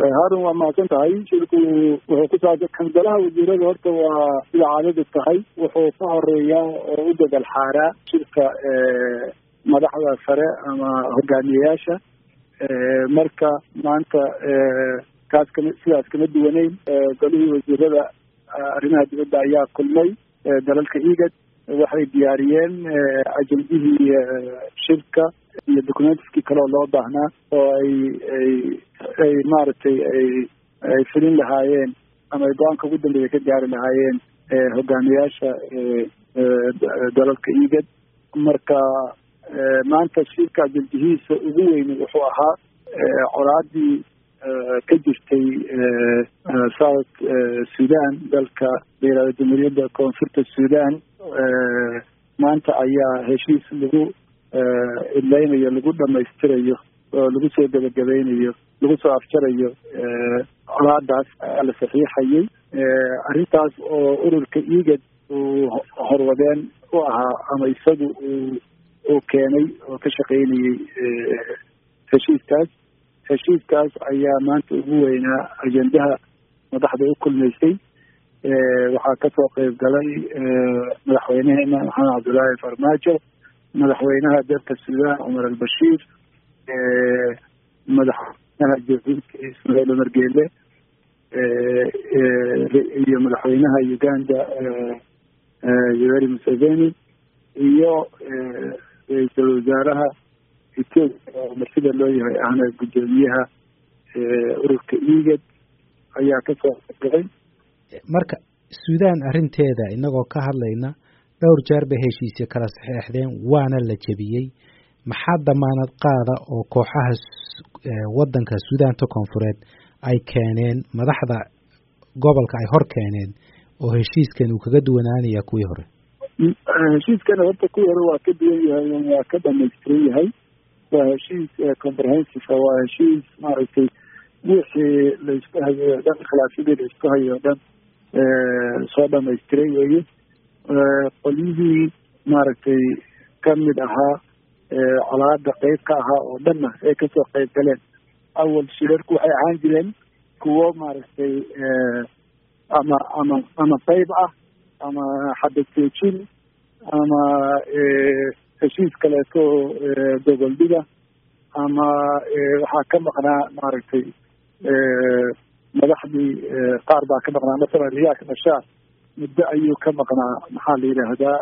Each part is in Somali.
هارون وما كنت هاي شركو وقصة كنزلها وزيرة horta waa sida caadadu tahay wuxuu ka horeeyaa u dadal xaara shirka madaxda sare ama hogaamiyayaasha marka maanta sidaas kama duwaneyn golihii wasiirada arrimaha dibadda ayaa kulmay dalalka IGAD waxay diyaariyeen ajandihii shirka iyo documentskii kale oo loo baahnaa oo ay maaragtay ay fulin lahaayeen ama ay go-aanka ugu dambeeya ka gaari lahaayeen hogaamiyaasha dalalka IGAD marka maanta shirka ajandihiisa ugu weyn wuxuu ahaa colaadii ka jirtay South Sudan dalka beerada jamhuuriyadda koonfurta Sudan maanta ayaa heshiis lagu idlaynayo lagu dhamaystirayo oo lagu soo gabagabeynayo lagu soo afjarayo colaadaas la saxiixayay arrintaas oo ururka IGAD uu horwadeen u ahaa ama isagu uu keenay oo ka shaqaynayay heshiiskaas ayaa maanta ugu weynaa ajendaha madaxda u kulmaysay waxaa kasoo qayb galay madaxweynaheena maxamed cabdullaahi farmaajo madaxweynaha dalka Sudan Umar al-Bashir madaxweynaha Jabuuti Ismaaciil Umar Geele iyo madaxweynaha Uganda Yoweri Museveni iyo ra'iisul wasaaraha Ethiopia oo martida loo yahay ahna gudoomiyaha ururka IGAD ayaa kasoo qayb marka Sudan arrinteeda inagoo ka hadlayna dhowr jeer bay heshiisyo kala saxeexdeen waana la jabiyay maxaa damaanad qaada oo kooxaha wadanka Suudaanta koonfureed ay keeneen madaxda gobolka ay hor keeneen oo heshiiskan uu kaga duwanaanaya kuwii hore heshiiskan horta kuwii hore waa ka duwan yahay waa ka dhamaystiran yahay waa heshiis comprehensive waa heshiis maaragtay wixii la isku hayo dhan khilaafyadii la isku hayo dhan soo dhamaystiray weeye qolyihii maaragtay kamid ahaa colaada qayb ka ahaa oo dhanna ay kasoo qayb galeen awal shirarku waxay ahaan jireen kuwo maaragtay ama qayb ah ama xadadjoojin ama heshiis kaleeto goboldhiga ama waxaa ka maqnaa maaragtay madaxdii qaar baa ka maqnaa masalan Riyaak Machar muddo ayuu ka maqnaa maxaa la yidhaahdaa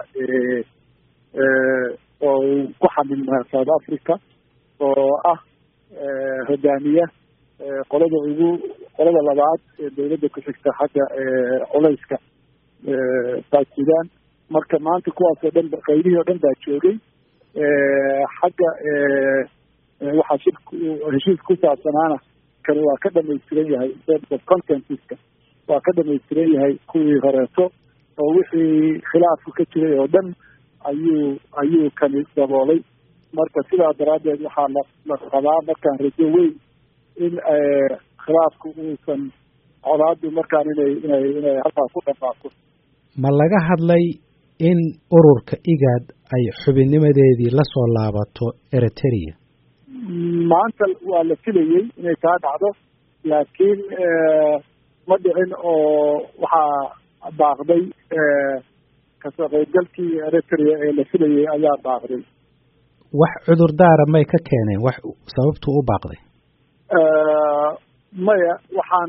oo uu ku xamilnaa South Africa oo ah hogaamiye qolada labaad ee dawladda ku xigta xagga culayska South Sudan marka maanta kuwaasoo dhan qaybihii oo dhan baa joogay xagga waxaa heshiis ku saabsanaana kani waa ka dhamaystiran yahay contentiska waa ka dhamaystiran yahay kuwii horeeto oo wixii khilaafku ka jiray oo dhan ayuu kani daboolay marka sidaa daraaddeed waxaa la qabaa markaan rajo weyn in khilaafku uusan colaadu markaan inay halkaa ku dhamaato ma laga hadlay in ururka IGAD ay xubinnimadeedii la soo laabato Eritrea maanta waa la filayay inay taa dhacdo laakiin ma dhicin oo waxaa baaqday kasoo qaybgalkii Eritrea ee la filayay ayaa baaqday wax cudurdaara may ka keeneen wax sababtu u baaqday maya waxaan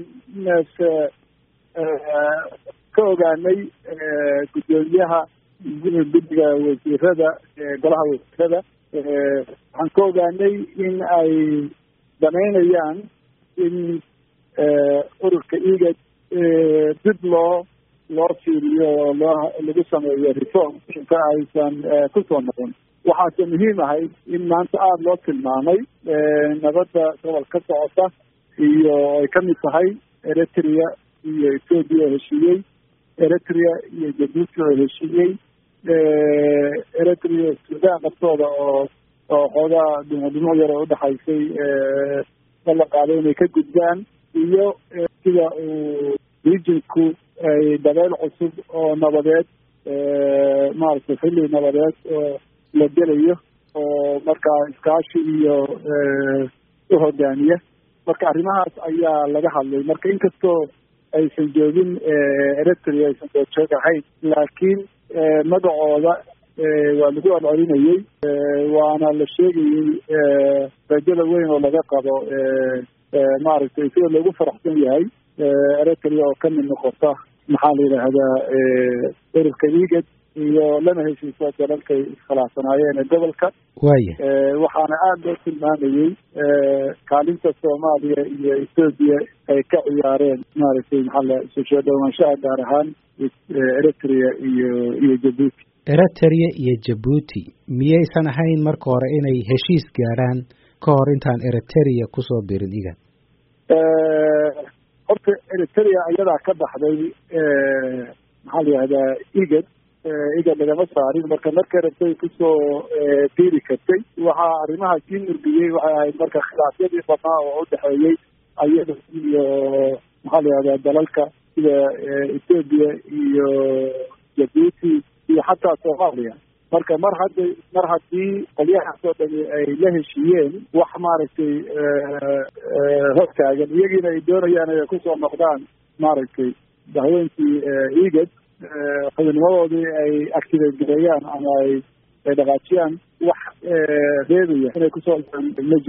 ka ogaanay gudoomiyaha guddiga wasiirada golaha wasiirada waxaan ka ogaanay in ay danaynayaan in ururka IGAD dib loo fiiriyo oo lagu sameeyo reform inta aysan kusoo noqon waxaase muhiim ahayd in maanta aada loo tilmaamay nabadda gobol ka socota iyo ay kamid tahay Eritrea iyo Ethiopia oo heshiiyey Eritrea iyo Djibouti oo heshiiyey Eritrea Sudan naftooda oo xoogaa dhimo yar oo udhaxaysay la qaaday inay ka gudbaan iyo sida uu regionku ay dabeyl cusub oo nabadeed maaragtay xilli nabadeed oo la gelayo oo markaa iskaashi iyo u hogaamiya marka arrimahaas ayaa laga hadlay. Marka inkastoo aysan joogin Eritrea aysan doorjoog ahayn, laakiin magacooda waa lagu celcelinayey, waana la sheegayey rajada weyn oo laga qabo maaragtay sida loogu faraxsan yahay Eritrea oo ka mid noqota maxaa la yidhaahdaa ururka IGAD iyo lana heshiisa dalalkay iskhilaafsanaayeen ee gobolka. Waxaana aada loo tilmaamayey kaalinta Soomaaliya iyo Ethiopia ay ka ciyaareen maaragtay soo dhawaanshaha gaar ahaan Eritrea iyo Djibouti. Eritrea iyo Djibouti miyaysan ahayn marka hore inay heshiis gaaraan ka hor intaan Eritrea kusoo biirin IGAD? horta Eritrea ayadaa ka baxday maxaa la yidhahdaa IGAD lagama saarin. marka Eritrea kusoo biiri kartay, waxaa arrimaha sii murgiyey waxay ahayd marka khilaafyadii badnaa oo u dhexeeyey ayada iyo maxaa la yidhahdaa dalalka sida Ethiopia iyo Djibouti iyo xataa Soomaaliya. marka mar haddii qolyahaasoo dhami ay la heshiiyeen wax maaragtay hortaagan, iyagiina ay doonayaan inay kusoo noqdaan maaragtay dahweenkii IGAD, xubinnimadoodii ay activate gareeyaan ama ay dhaqaajiyaan, wax reebaya inay kusoo